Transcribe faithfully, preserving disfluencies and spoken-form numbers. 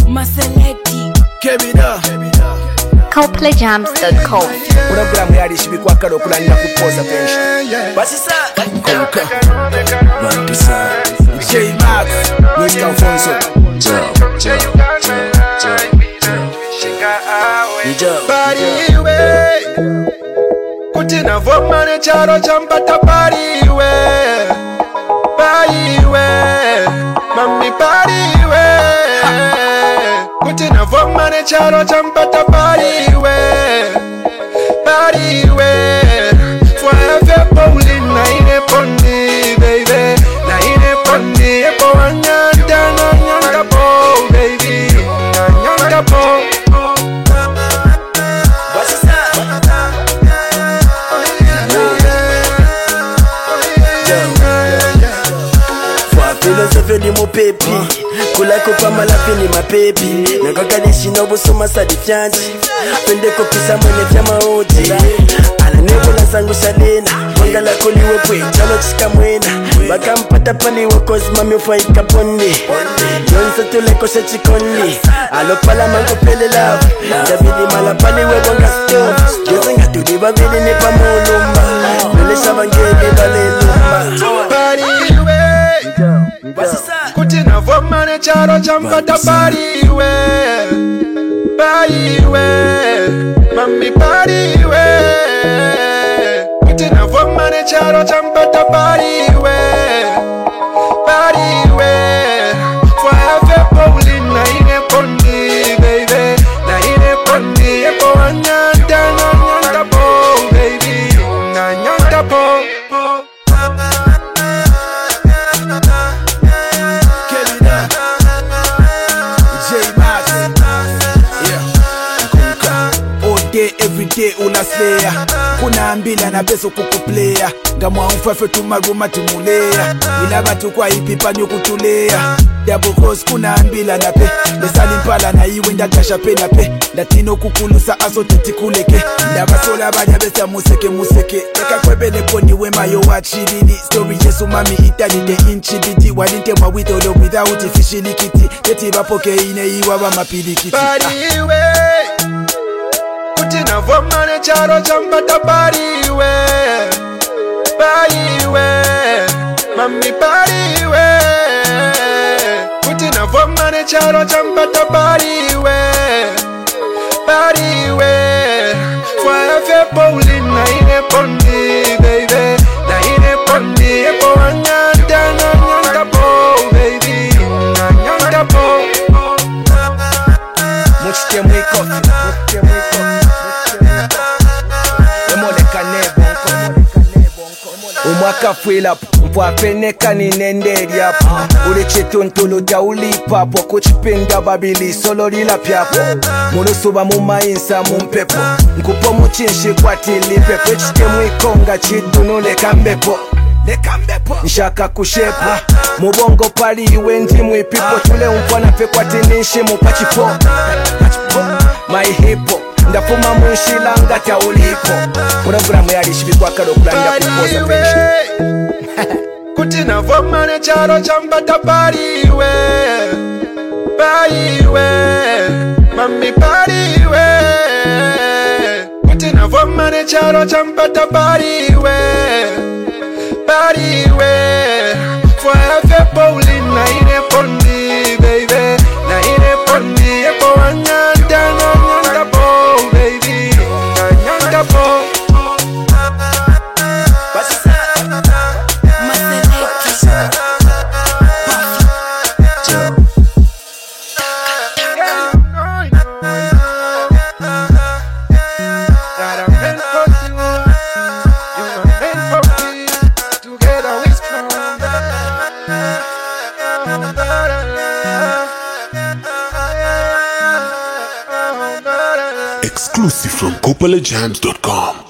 Maseleti Kebida Copla Jams dot com. Programu yali shibikwa kalo kulanira kupoza benshi Basisa Konka Mantisa J Max Luis Alfonso Joe Joe Joe Pariwe Kutina vomane charo champata pariwe Pariwe Mami pariwe Kutina vomane charo champata pariwe Pariwe Forever bowling na ine pondi baby Na ine pondi Epo wanyanda na nyanda po baby Na nyanda po Philosophy mo pepi Kula kopa malapi ni mapepi Nagagalishi no busuma sadi fyanji Pende kopisa mwene vya maoji Ana nebo la zangu shalena Wangala kuliwe kwe chalo chika mwena Baka mpata paliwe kozi mami ufaika pondi Yonsa tule koshe chikoni Alo pala mango pele love Davidi mala paliwe wanga stove Yozenga tuliba vili nipa mulumba Lele shabangeli bale lumba Pariwe Kutina vomane charo champata pariwe Pariwe Mami pariwe Kutina vomane charo champata pariwe Pariwe Forever bowling na ine pondi baby Na ine pondi Epo wanyanda na nyanda po baby Na nyanda po Everyday una slayer Kuna ambila na beso kukuplaya Ngamwa umfafe tumaruma tumulea Ilaba tukwa ipipa nyukutulea Double cross kuna ambila na pe Lesali mpala na iwe ndagasha pe na pe Latino kukulusa aso tetikuleke Ndabasola banya besa museke museke Eka kwebele koni wema yo wachilili Story yesu mami itani de inchididi Walinte mwawitolo without ifishilikiti Teti bapoke ine iwa wa mapilikiti Pariwe Kutina vomane charo champata pariwe Pariwe Mami pariwe Kutina vomane charo champata pariwe Pariwe Forever bowling na ine pondi baby Na ine pondi Epo wanyanda na nyanda po baby Na nyanda po Muchite mwiko Muchite mwiko Umwaka fuila Mpwa peneka ni nenderi hapo Ule chetontolo ja ulipapo Kuchipenda babili solo lila piapo Mulusuba mumainsa mumpepo Nkupo muchinshi kwa tilipepo Chite mwikonga chidunu leka mbepo Nshaka kushepo Mubongo pali iwe ndi mwipipo Tule umpwana pe kwa tinishi mupachipo My hippo Ndafuma munshilanga ta ulipo Programu yali shibikwa kalo kulanda kupoza benshi Kutina vomane charo champata pariwe Pariwe Mami pariwe Kutina vomane charo champata pariwe Pariwe Forever bowling na ine pondi baby Na ine pondi Epo wanyanda na nyanda po baby Na nyanda po Exclusive from Copla Jams dot com.